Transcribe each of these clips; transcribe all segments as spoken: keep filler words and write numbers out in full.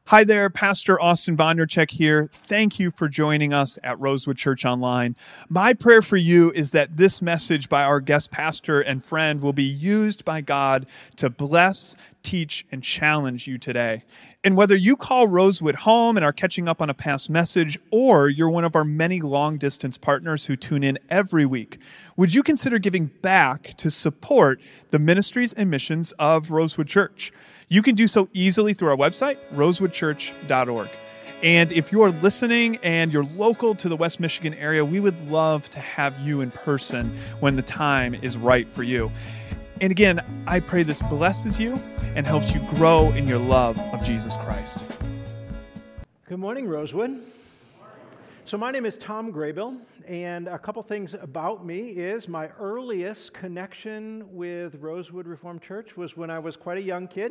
Hi there, Pastor Austin Vondercheck here. Thank you for joining us at Rosewood Church Online. My prayer for you is that this message by our guest pastor and friend will be used by God to bless, teach, and challenge you today. And whether you call Rosewood home and are catching up on a past message, or you're one of our many long-distance partners who tune in every week, would you consider giving back to support the ministries and missions of Rosewood Church? You can do so easily through our website, rosewood church dot org. And if you're listening and you're local to the West Michigan area, we would love to have you in person when the time is right for you. And again, I pray this blesses you and helps you grow in your love of Jesus Christ. Good morning, Rosewood. So my name is Tom Graybill, and a couple things about me is my earliest connection with Rosewood Reformed Church was when I was quite a young kid.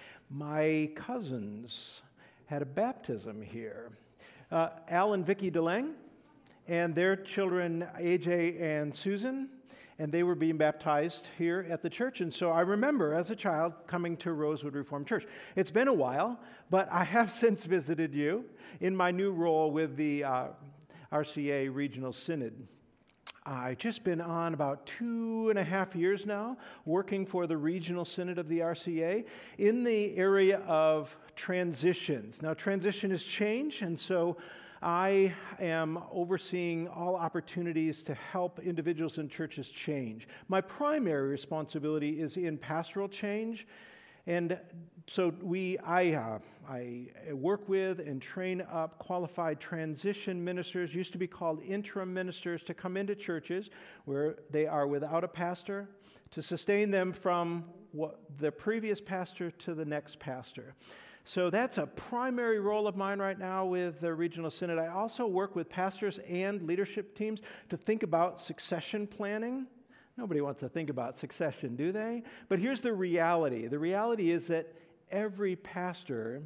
My cousins had a baptism here. Uh, Al and Vicki DeLang, and their children A J and Susan, and they were being baptized here at the church. And so I remember as a child coming to Rosewood Reformed Church. It's been a while, but I have since visited you in my new role with the uh, R C A Regional Synod. I've just been on about two and a half years now, working for the Regional Synod of the R C A in the area of transitions. Now, transition is change, and so I am overseeing all opportunities to help individuals and churches change. My primary responsibility is in pastoral change, and so we, I, uh, I work with and train up qualified transition ministers, used to be called interim ministers, to come into churches where they are without a pastor, to sustain them from what, the previous pastor to the next pastor. So that's a primary role of mine right now with the Regional Synod. I also work with pastors and leadership teams to think about succession planning. Nobody wants to think about succession, do they? But here's the reality. The reality is that every pastor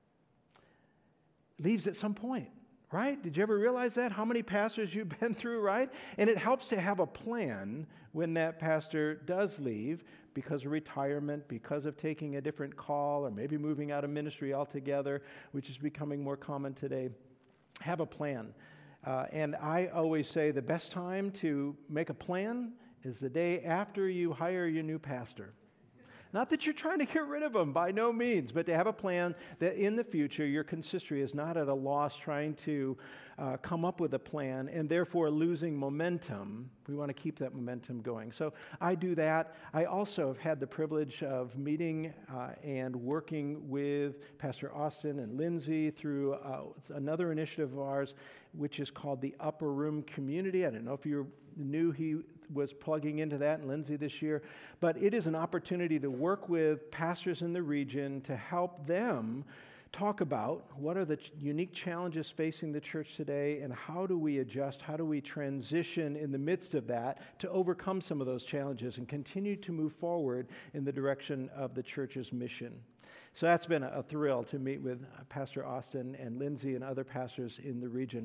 leaves at some point, right? Did you ever realize that? How many pastors you've been through, right? And it helps to have a plan when that pastor does leave, because of retirement, because of taking a different call, or maybe moving out of ministry altogether, which is becoming more common today. Have a plan. Uh, and I always say the best time to make a plan is the day after you hire your new pastor. Not that you're trying to get rid of them, by no means, but to have a plan that in the future your consistory is not at a loss trying to uh, come up with a plan and therefore losing momentum. We want to keep that momentum going. So I do that. I also have had the privilege of meeting uh, and working with Pastor Austin and Lindsay through uh, another initiative of ours, which is called the Upper Room Community. I don't know if you knew he was plugging into that, and Lindsay this year, but it is an opportunity to work with pastors in the region to help them talk about what are the ch- unique challenges facing the church today, and how do we adjust, how do we transition in the midst of that to overcome some of those challenges and continue to move forward in the direction of the church's mission. So that's been a, a thrill to meet with Pastor Austin and Lindsay and other pastors in the region.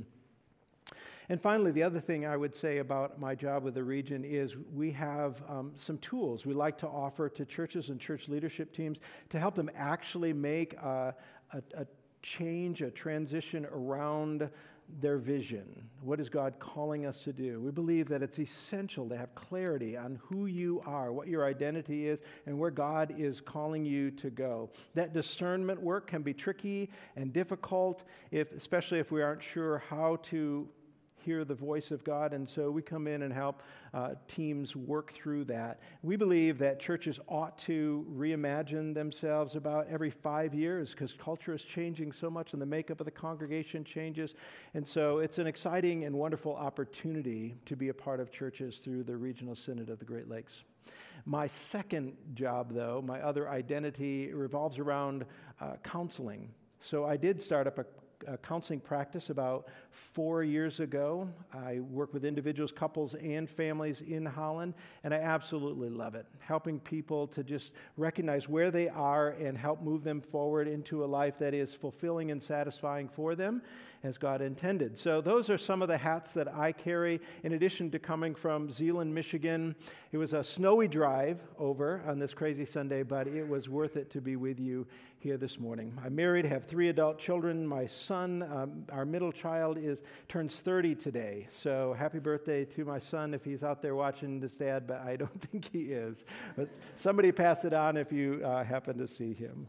And finally, the other thing I would say about my job with the region is we have um, some tools we like to offer to churches and church leadership teams to help them actually make a, a, a change, a transition around their vision. What is God calling us to do? We believe that it's essential to have clarity on who you are, what your identity is, and where God is calling you to go. That discernment work can be tricky and difficult, if, especially if we aren't sure how to hear the voice of God, and so we come in and help uh, teams work through that. We believe that churches ought to reimagine themselves about every five years because culture is changing so much and the makeup of the congregation changes, and so it's an exciting and wonderful opportunity to be a part of churches through the Regional Synod of the Great Lakes. My second job, though, my other identity, revolves around uh, counseling. So I did start up a a counseling practice about four years ago. I work with individuals, couples, and families in Holland, and I absolutely love it. Helping people to just recognize where they are and help move them forward into a life that is fulfilling and satisfying for them as God intended. So those are some of the hats that I carry. In addition to coming from Zeeland, Michigan, it was a snowy drive over on this crazy Sunday, but it was worth it to be with you here this morning. I'm married, have three adult children. My son, um, our middle child, is turns thirty today. So happy birthday to my son if he's out there watching this, Dad, but I don't think he is. But somebody pass it on if you uh, happen to see him.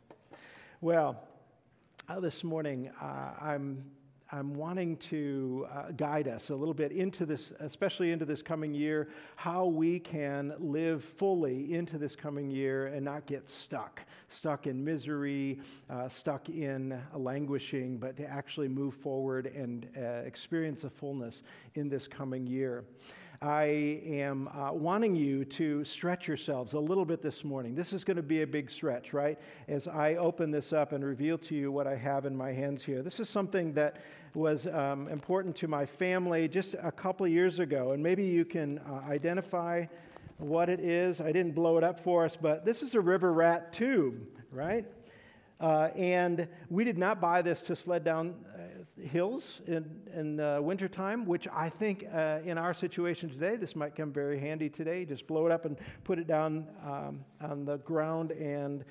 Well, uh, this morning uh, I'm I'm wanting to uh, guide us a little bit into this, especially into this coming year, how we can live fully into this coming year and not get stuck, stuck in misery, uh, stuck in languishing, but to actually move forward and uh, experience the fullness in this coming year. I am uh, wanting you to stretch yourselves a little bit this morning. This is going to be a big stretch, right? As I open this up and reveal to you what I have in my hands here. This is something that was um, important to my family just a couple of years ago, and maybe you can uh, identify what it is. I didn't blow it up for us, but this is a river rat tube, right? Uh, and we did not buy this to sled down uh, hills in, in uh, wintertime, which I think uh, in our situation today, this might come very handy today. Just blow it up and put it down um, on the ground and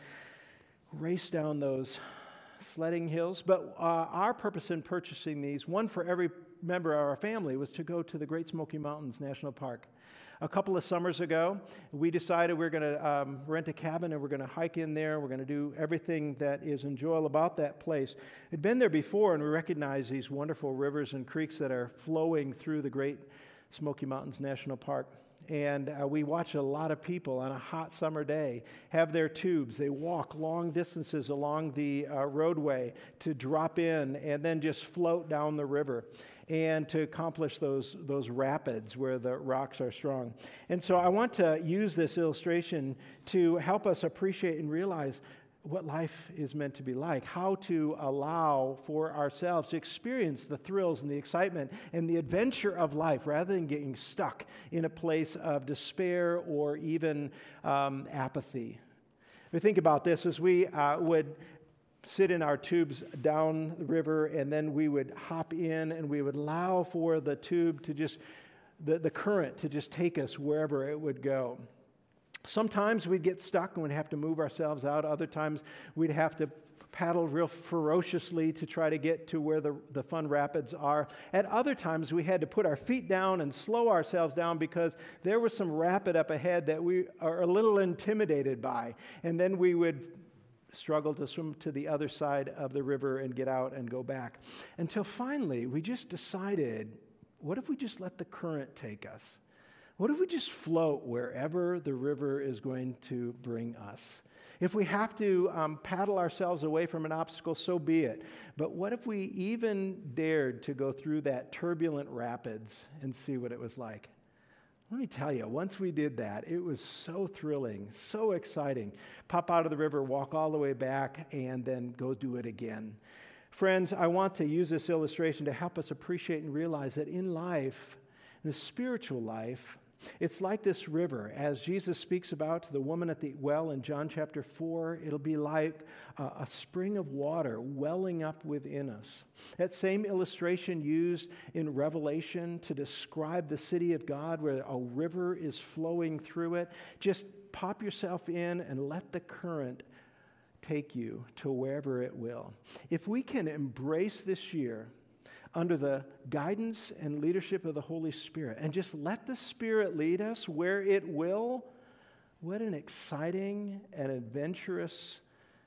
race down those sledding hills. But uh, our purpose in purchasing these, one for every member of our family, was to go to the Great Smoky Mountains National Park. A couple of summers ago, we decided we we're going to um, rent a cabin and we're going to hike in there. We're going to do everything that is enjoyable about that place. We'd been there before, and we recognized these wonderful rivers and creeks that are flowing through the Great Smoky Mountains National Park. And uh, we watch a lot of people on a hot summer day have their tubes. They walk long distances along the uh, roadway to drop in and then just float down the river and to accomplish those, those rapids where the rocks are strong. And so I want to use this illustration to help us appreciate and realize what life is meant to be like, how to allow for ourselves to experience the thrills and the excitement and the adventure of life rather than getting stuck in a place of despair or even um, apathy. We think about this as we uh, would sit in our tubes down the river, and then we would hop in and we would allow for the tube to just, the, the current to just take us wherever it would go. Sometimes we'd get stuck and we'd have to move ourselves out. Other times we'd have to paddle real ferociously to try to get to where the, the fun rapids are. At other times we had to put our feet down and slow ourselves down because there was some rapid up ahead that we are a little intimidated by. And then we would struggle to swim to the other side of the river and get out and go back. Until finally we just decided, what if we just let the current take us? What if we just float wherever the river is going to bring us? If we have to um, paddle ourselves away from an obstacle, so be it. But what if we even dared to go through that turbulent rapids and see what it was like? Let me tell you, once we did that, it was so thrilling, so exciting. Pop out of the river, walk all the way back, and then go do it again. Friends, I want to use this illustration to help us appreciate and realize that in life, in the spiritual life, it's like this river. As Jesus speaks about to the woman at the well in John chapter four, it'll be like a, a spring of water welling up within us. That same illustration used in Revelation to describe the city of God where a river is flowing through it. Just pop yourself in and let the current take you to wherever it will. If we can embrace this year under the guidance and leadership of the Holy Spirit, and just let the Spirit lead us where it will, what an exciting and adventurous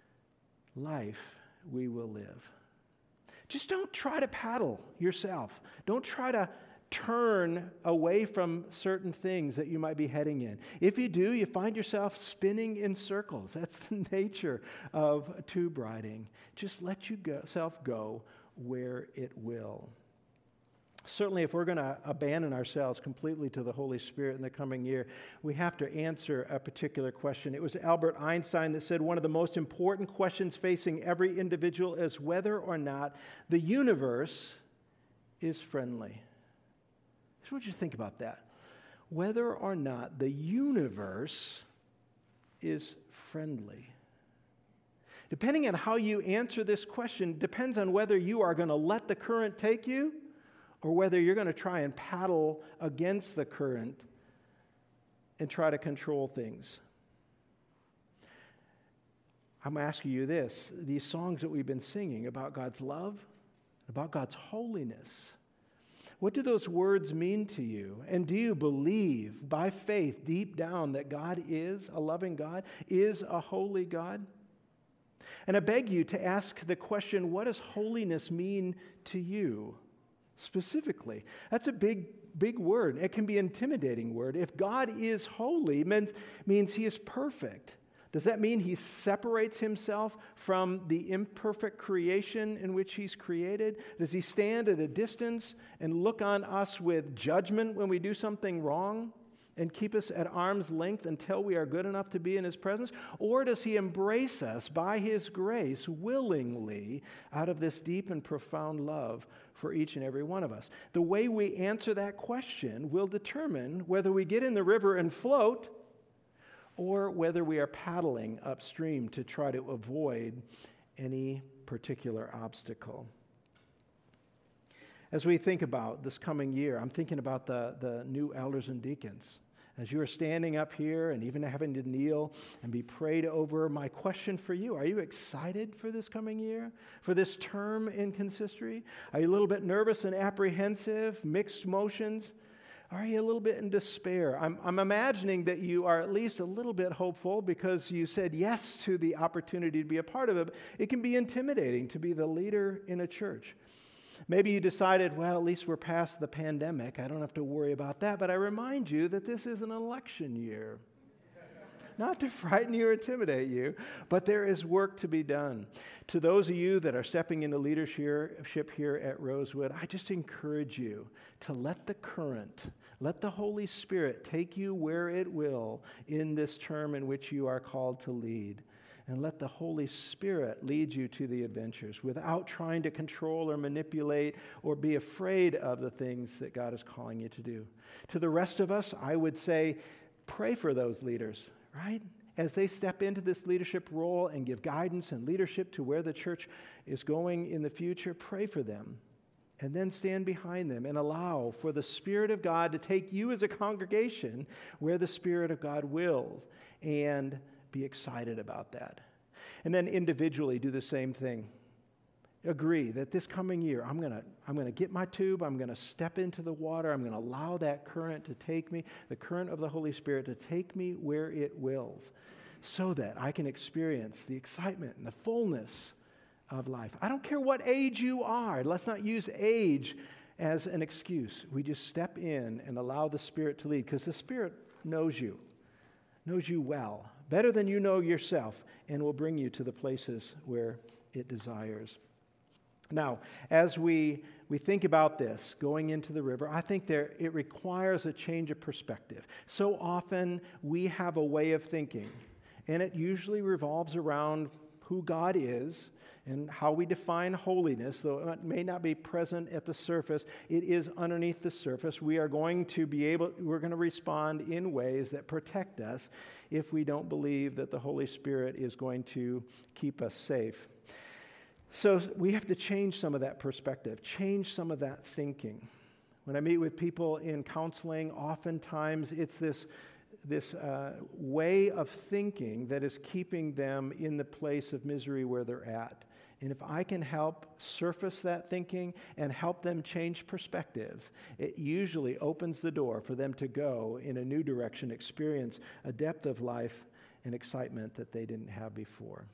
life we will live. Just don't try to paddle yourself. Don't try to turn away from certain things that you might be heading in. If you do, you find yourself spinning in circles. That's the nature of tube riding. Just let yourself go where it will. Certainly, if we're going to abandon ourselves completely to the Holy Spirit in the coming year, we have to answer a particular question. It was Albert Einstein that said one of the most important questions facing every individual is whether or not the universe is friendly. I just want you to think about that. Whether or not the universe is friendly. Depending on how you answer this question depends on whether you are going to let the current take you or whether you're going to try and paddle against the current and try to control things. I'm asking you this. These songs that we've been singing about God's love, about God's holiness, what do those words mean to you? And do you believe by faith deep down that God is a loving God, is a holy God? And I beg you to ask the question, what does holiness mean to you specifically? That's a big, big word. It can be an intimidating word. If God is holy, means, means he is perfect. Does that mean he separates himself from the imperfect creation in which he's created? Does he stand at a distance and look on us with judgment when we do something wrong and keep us at arm's length until we are good enough to be in his presence? Or does he embrace us by his grace willingly out of this deep and profound love for each and every one of us? The way we answer that question will determine whether we get in the river and float or whether we are paddling upstream to try to avoid any particular obstacle. As we think about this coming year, I'm thinking about the, the new elders and deacons. As you are standing up here and even having to kneel and be prayed over, my question for you, are you excited for this coming year? For this term in consistory? Are you a little bit nervous and apprehensive, mixed motions? Are you a little bit in despair? I'm, I'm imagining that you are at least a little bit hopeful because you said yes to the opportunity to be a part of it. It can be intimidating to be the leader in a church. Maybe you decided, well, at least we're past the pandemic. I don't have to worry about that. But I remind you that this is an election year. Not to frighten you or intimidate you, but there is work to be done. To those of you that are stepping into leadership here at Rosewood, I just encourage you to let the current, let the Holy Spirit take you where it will in this term in which you are called to lead. And let the Holy Spirit lead you to the adventures without trying to control or manipulate or be afraid of the things that God is calling you to do. To the rest of us, I would say, pray for those leaders, right? As they step into this leadership role and give guidance and leadership to where the church is going in the future, pray for them. And then stand behind them and allow for the Spirit of God to take you as a congregation where the Spirit of God wills, and be excited about that. And then individually do the same thing. Agree that this coming year, I'm going to I'm going to get my tube, I'm going to step into the water, I'm going to allow that current to take me, the current of the Holy Spirit to take me where it wills, so that I can experience the excitement and the fullness of life. I don't care what age you are. Let's not use age as an excuse. We just step in and allow the Spirit to lead, because the Spirit knows you, knows you well, better than you know yourself, and will bring you to the places where it desires. Now, as we, we think about this, going into the river, I think there it requires a change of perspective. So often we have a way of thinking, and it usually revolves around who God is and how we define holiness. Though it may not be present at the surface, it is underneath the surface. We are going to be able, we're going to respond in ways that protect us if we don't believe that the Holy Spirit is going to keep us safe. So we have to change some of that perspective, change some of that thinking. When I meet with people in counseling, oftentimes it's this, this uh, way of thinking that is keeping them in the place of misery where they're at. And if I can help surface that thinking and help them change perspectives, it usually opens the door for them to go in a new direction, experience a depth of life and excitement that they didn't have before.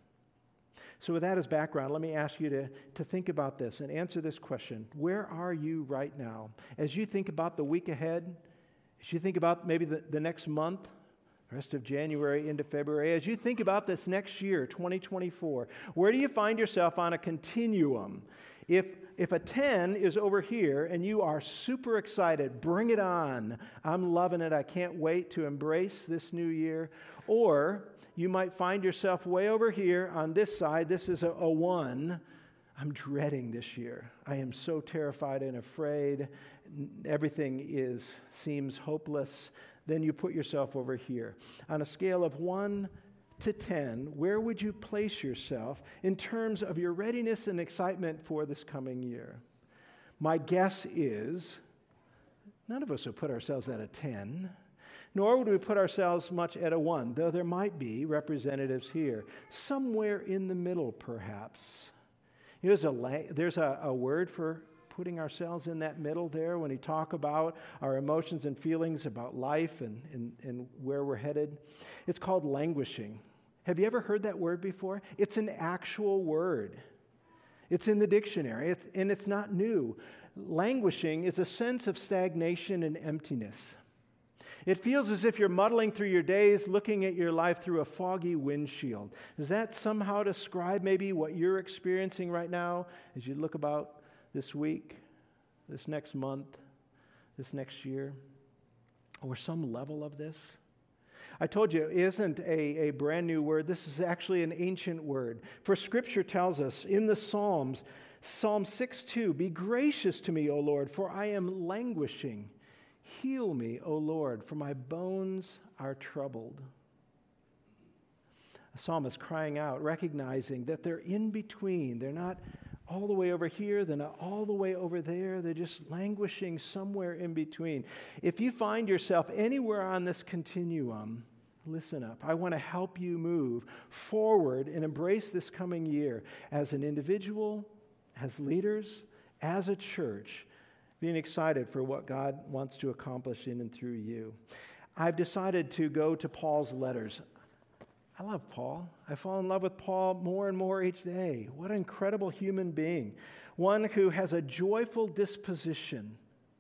So with that as background, let me ask you to, to think about this and answer this question. Where are you right now? As you think about the week ahead, as you think about maybe the, the next month, the rest of January into February, as you think about this next year, twenty twenty-four, where do you find yourself on a continuum? If If a ten is over here and you are super excited, bring it on. I'm loving it. I can't wait to embrace this new year. Or you might find yourself way over here on this side. This is a, a one. I'm dreading this year. I am so terrified and afraid. Everything is seems hopeless. Then you put yourself over here. On a scale of one to ten, where would you place yourself in terms of your readiness and excitement for this coming year? My guess is none of us would put ourselves at a ten, nor would we put ourselves much at a one, though there might be representatives here. Somewhere in the middle, perhaps. Here's a, there's a, a word for putting ourselves in that middle there when we talk about our emotions and feelings about life and, and, and where we're headed. It's called languishing. Have you ever heard that word before? It's an actual word. It's in the dictionary, it's, and it's not new. Languishing is a sense of stagnation and emptiness. It feels as if you're muddling through your days, looking at your life through a foggy windshield. Does that somehow describe maybe what you're experiencing right now as you look about this week, this next month, this next year, or some level of this? I told you, it isn't a, a brand new word. This is actually an ancient word. For Scripture tells us in the Psalms, Psalm six two, "Be gracious to me, O Lord, for I am languishing. Heal me, O Lord, for my bones are troubled." A psalmist crying out, recognizing that they're in between. They're not all the way over here, they're not all the way over there. They're just languishing somewhere in between. If you find yourself anywhere on this continuum, listen up. I want to help you move forward and embrace this coming year as an individual, as leaders, as a church, being excited for what God wants to accomplish in and through you. I've decided to go to Paul's letters. I love Paul. I fall in love with Paul more and more each day. What an incredible human being. One who has a joyful disposition.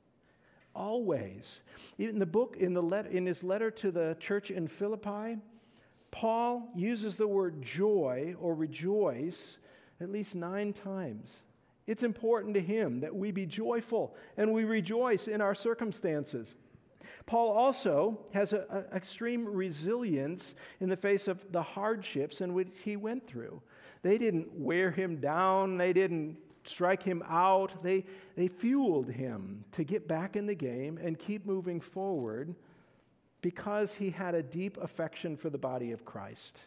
Always. In the book, in the let, in his letter to the church in Philippi, Paul uses the word joy or rejoice at least nine times. It's important to him that we be joyful and we rejoice in our circumstances. Paul also has an extreme resilience in the face of the hardships in which he went through. They didn't wear him down. They didn't strike him out. They, they fueled him to get back in the game and keep moving forward because he had a deep affection for the body of Christ.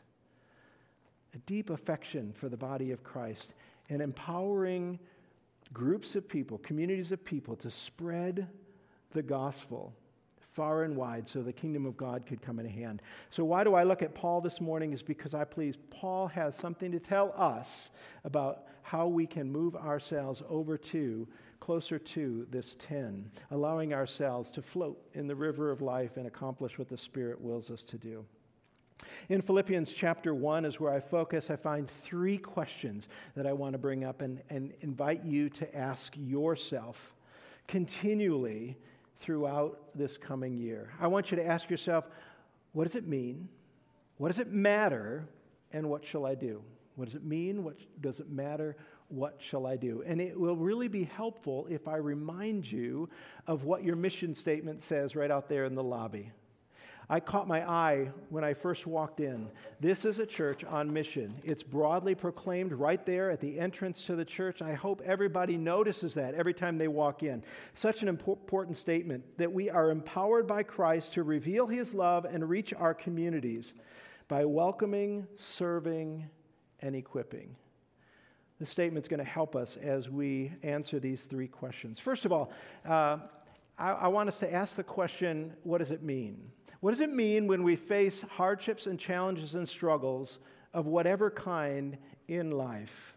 A deep affection for the body of Christ and empowering groups of people, communities of people to spread the gospel far and wide so the kingdom of God could come in hand. So why do I look at Paul this morning is because I believe Paul has something to tell us about how we can move ourselves over to, closer to this ten, allowing ourselves to float in the river of life and accomplish what the Spirit wills us to do. In Philippians chapter one is where I focus. I find three questions that I want to bring up and, and invite you to ask yourself continually throughout this coming year. I want you to ask yourself, what does it mean? What does it matter? And what shall I do? What does it mean? What does it matter? What shall I do? And it will really be helpful if I remind you of what your mission statement says right out there in the lobby. I caught my eye when I first walked in. This is a church on mission. It's broadly proclaimed right there at the entrance to the church. I hope everybody notices that every time they walk in. Such an important statement that we are empowered by Christ to reveal His love and reach our communities by welcoming, serving, and equipping. This statement's going to help us as we answer these three questions. First of all, uh, I, I want us to ask the question, what does it mean? What does it mean when we face hardships and challenges and struggles of whatever kind in life?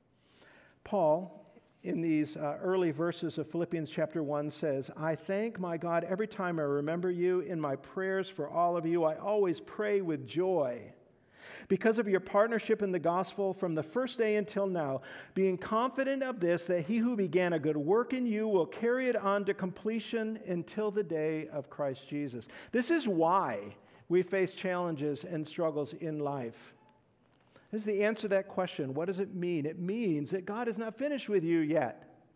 Paul, in these uh, early verses of Philippians chapter one says, "I thank my God every time I remember you. In my prayers for all of you, I always pray with joy, because of your partnership in the gospel from the first day until now, being confident of this, that he who began a good work in you will carry it on to completion until the day of Christ Jesus." This is why we face challenges and struggles in life. This is the answer to that question. What does it mean? It means that God is not finished with you yet.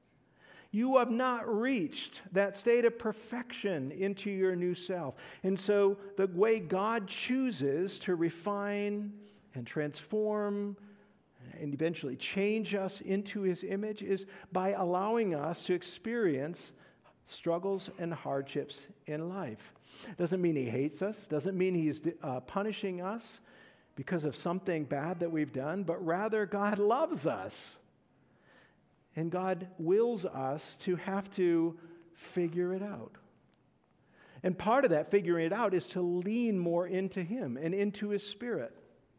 You have not reached that state of perfection into your new self. And so the way God chooses to refine and transform and eventually change us into His image is by allowing us to experience struggles and hardships in life. Doesn't mean He hates us, doesn't mean He's uh, punishing us because of something bad that we've done, but rather God loves us. And God wills us to have to figure it out. And part of that figuring it out is to lean more into Him and into His Spirit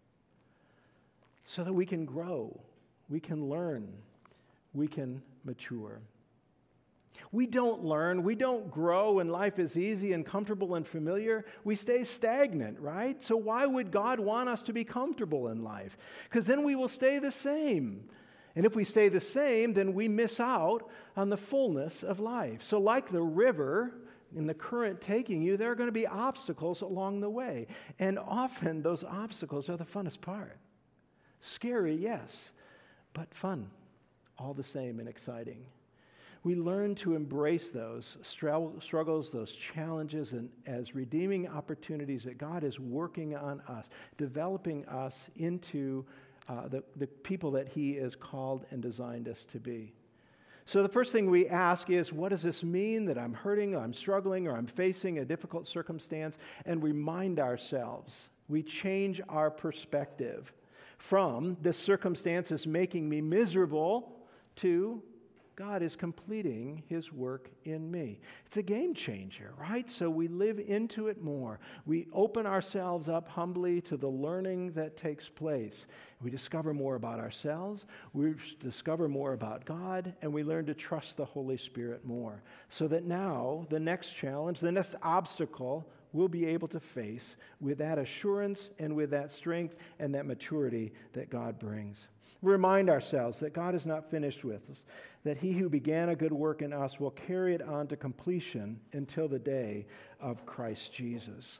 so that we can grow, we can learn, we can mature. We don't learn, we don't grow when life is easy and comfortable and familiar. We stay stagnant, right? So why would God want us to be comfortable in life? Because then we will stay the same. And if we stay the same, then we miss out on the fullness of life. So like the river in the current taking you, there are going to be obstacles along the way. And often those obstacles are the funnest part. Scary, yes, but fun all the same and exciting. We learn to embrace those struggles, those challenges, and as redeeming opportunities that God is working on us, developing us into uh, the, the people that He has called and designed us to be. So the first thing we ask is, what does this mean that I'm hurting, or I'm struggling, or I'm facing a difficult circumstance? And remind ourselves. We change our perspective from this circumstance is making me miserable to God is completing His work in me. It's a game changer, right? So we live into it more. We open ourselves up humbly to the learning that takes place. We discover more about ourselves, we discover more about God, and we learn to trust the Holy Spirit more. So that now, the next challenge, the next obstacle, we'll be able to face with that assurance and with that strength and that maturity that God brings. We remind ourselves that God is not finished with us, that He who began a good work in us will carry it on to completion until the day of Christ Jesus.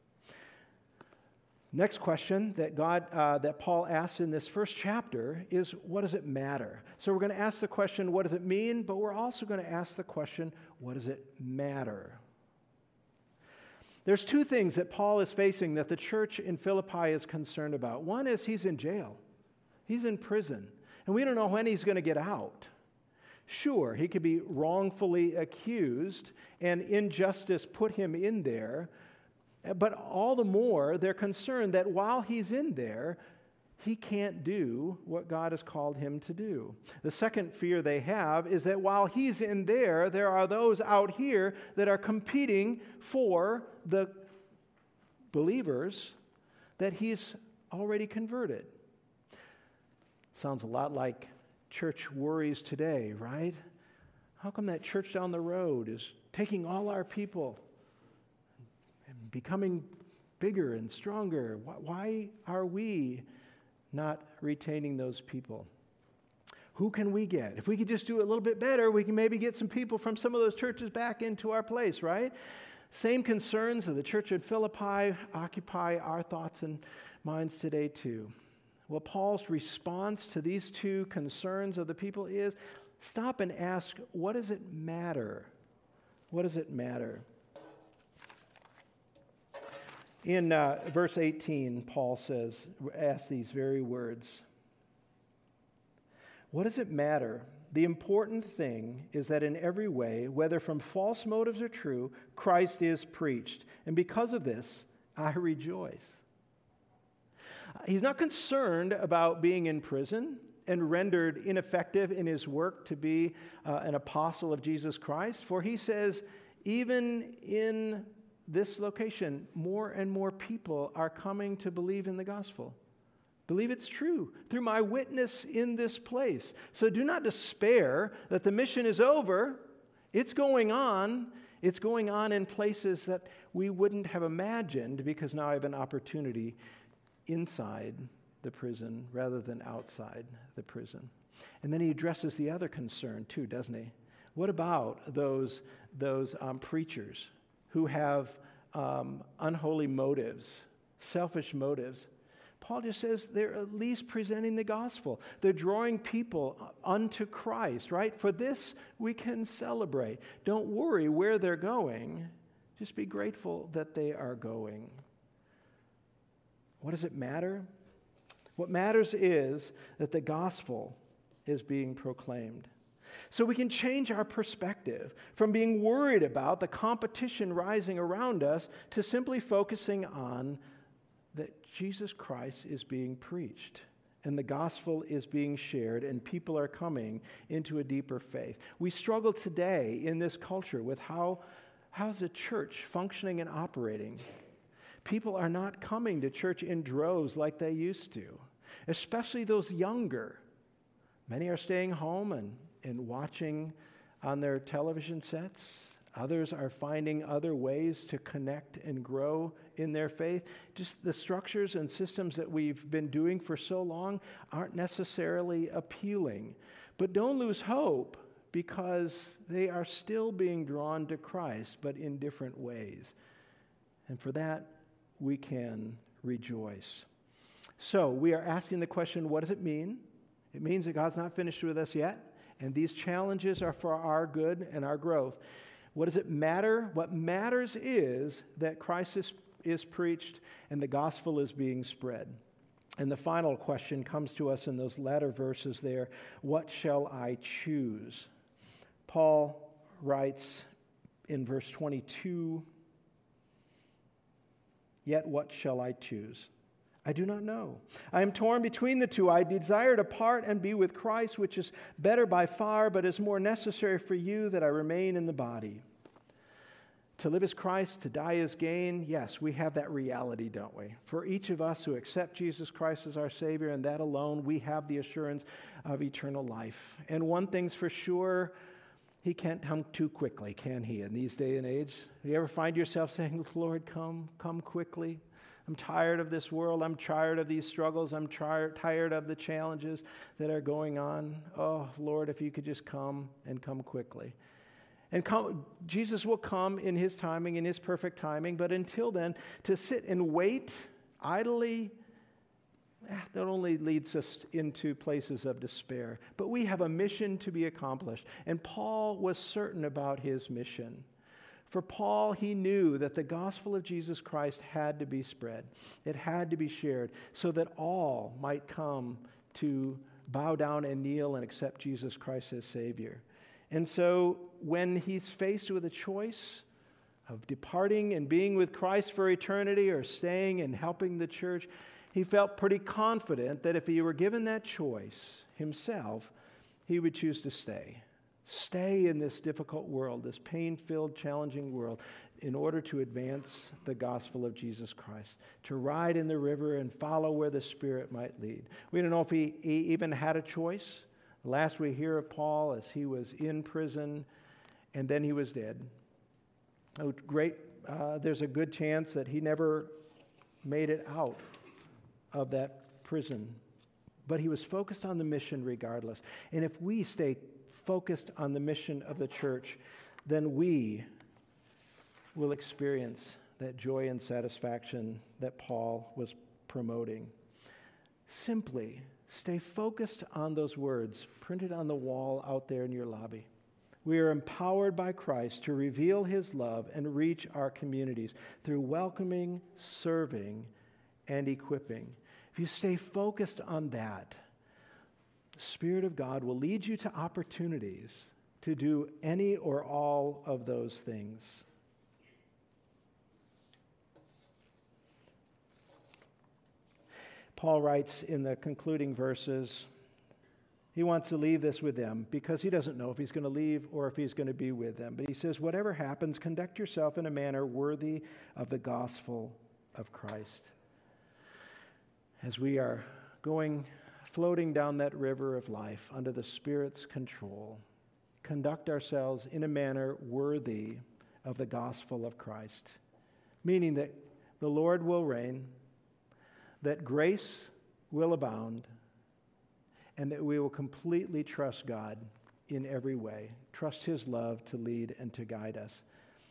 Next question that God, uh, that Paul asks in this first chapter is, what does it matter? So we're going to ask the question, what does it mean? But we're also going to ask the question, what does it matter? There's two things that Paul is facing that the church in Philippi is concerned about. One is he's in jail. He's in prison. And we don't know when he's going to get out. Sure, he could be wrongfully accused and injustice put him in there. But all the more, they're concerned that while he's in there, he can't do what God has called him to do. The second fear they have is that while he's in there, there are those out here that are competing for the believers that he's already converted. Sounds a lot like church worries today, right? How come that church down the road is taking all our people and becoming bigger and stronger? Why are we not retaining those people? Who can we get? If we could just do it a little bit better, we can maybe get some people from some of those churches back into our place, right? Same concerns of the church in Philippi occupy our thoughts and minds today too. Well, Paul's response to these two concerns of the people is, stop and ask, what does it matter? What does it matter? In uh, verse eighteen, Paul says, asks these very words. What does it matter? The important thing is that in every way, whether from false motives or true, Christ is preached. And because of this, I rejoice. He's not concerned about being in prison and rendered ineffective in his work to be uh, an apostle of Jesus Christ, for he says, even in this location, more and more people are coming to believe in the gospel. Believe it's true through my witness in this place. So do not despair that the mission is over. It's going on. It's going on in places that we wouldn't have imagined, because now I have an opportunity inside the prison rather than outside the prison. And then he addresses the other concern too, doesn't he? What about those, those um, preachers who have um, unholy motives, selfish motives? Paul just says they're at least presenting the gospel. They're drawing people unto Christ, right? For this we can celebrate. Don't worry where they're going. Just be grateful that they are going. What does it matter? What matters is that the gospel is being proclaimed. So we can change our perspective from being worried about the competition rising around us to simply focusing on that Jesus Christ is being preached and the gospel is being shared and people are coming into a deeper faith. We struggle today in this culture with how how's the church functioning and operating. People are not coming to church in droves like they used to, especially those younger. Many are staying home and, and watching on their television sets. Others are finding other ways to connect and grow in their faith. Just the structures and systems that we've been doing for so long aren't necessarily appealing. But don't lose hope, because they are still being drawn to Christ, but in different ways. And for that, we can rejoice. So we are asking the question, what does it mean? It means that God's not finished with us yet, and these challenges are for our good and our growth. What does it matter? What matters is that Christ is, is preached and the gospel is being spread. And the final question comes to us in those latter verses there. What shall I choose? Paul writes in verse twenty-two, yet what shall I choose? I do not know. I am torn between the two. I desire to part and be with Christ, which is better by far, but is more necessary for you that I remain in the body. To live is Christ, to die is gain. Yes, we have that reality, don't we? For each of us who accept Jesus Christ as our Savior, and that alone, we have the assurance of eternal life. And one thing's for sure, He can't come too quickly, can He, in these day and age? Do you ever find yourself saying, Lord, come, come quickly? I'm tired of this world. I'm tired of these struggles. I'm tired, tired of the challenges that are going on. Oh, Lord, if you could just come and come quickly. And come, Jesus will come in His timing, in His perfect timing. But until then, to sit and wait idly, eh, that only leads us into places of despair. But we have a mission to be accomplished. And Paul was certain about his mission. For Paul, he knew that the gospel of Jesus Christ had to be spread. It had to be shared so that all might come to bow down and kneel and accept Jesus Christ as Savior. And so when he's faced with a choice of departing and being with Christ for eternity or staying and helping the church, he felt pretty confident that if he were given that choice himself, he would choose to stay. Stay in this difficult world, this pain-filled, challenging world, in order to advance the gospel of Jesus Christ, to ride in the river and follow where the Spirit might lead. We don't know if he, he even had a choice. The last we hear of Paul is he was in prison, and then he was dead. Oh, great! Uh, there's a good chance that he never made it out of that prison. But he was focused on the mission regardless. And if we stay focused on the mission of the church, then we will experience that joy and satisfaction that Paul was promoting. Simply stay focused on those words printed on the wall out there in your lobby. We are empowered by Christ to reveal His love and reach our communities through welcoming, serving, and equipping. If you stay focused on that, the Spirit of God will lead you to opportunities to do any or all of those things. Paul writes in the concluding verses, he wants to leave this with them because he doesn't know if he's going to leave or if he's going to be with them. But he says, whatever happens, conduct yourself in a manner worthy of the gospel of Christ. As we are going floating down that river of life under the Spirit's control, conduct ourselves in a manner worthy of the gospel of Christ, meaning that the Lord will reign, that grace will abound, and that we will completely trust God in every way, trust His love to lead and to guide us.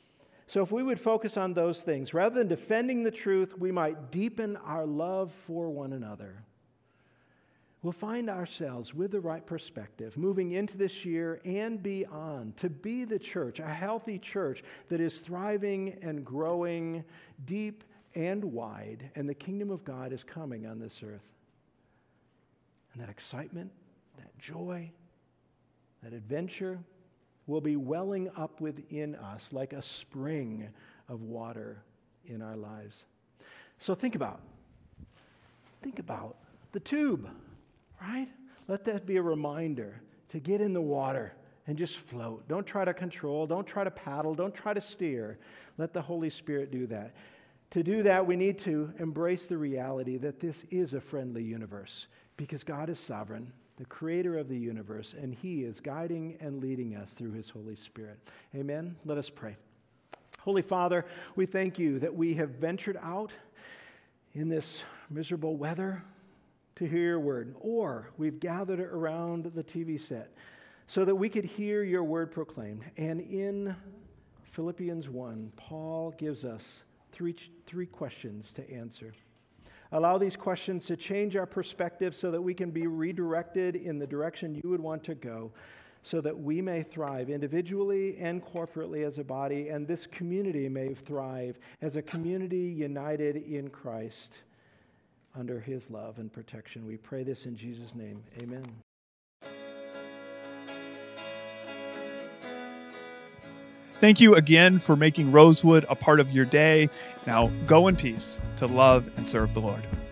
So if we would focus on those things, rather than defending the truth, we might deepen our love for one another. We'll find ourselves with the right perspective, moving into this year and beyond, to be the church, a healthy church that is thriving and growing deep and wide, and the kingdom of God is coming on this earth. And that excitement, that joy, that adventure will be welling up within us like a spring of water in our lives. So think about, think about the tube, right? Let that be a reminder to get in the water and just float. Don't try to control, don't try to paddle, don't try to steer. Let the Holy Spirit do that. To do that, we need to embrace the reality that this is a friendly universe because God is sovereign, the creator of the universe, and He is guiding and leading us through His Holy Spirit. Amen? Let us pray. Holy Father, we thank You that we have ventured out in this miserable weather to hear Your word, or we've gathered around the T V set so that we could hear Your word proclaimed. And in Philippians one, Paul gives us three, three questions to answer. Allow these questions to change our perspective so that we can be redirected in the direction You would want to go, so that we may thrive individually and corporately as a body, and this community may thrive as a community united in Christ under His love and protection. We pray this in Jesus' name. Amen. Thank you again for making Rosewood a part of your day. Now go in peace to love and serve the Lord.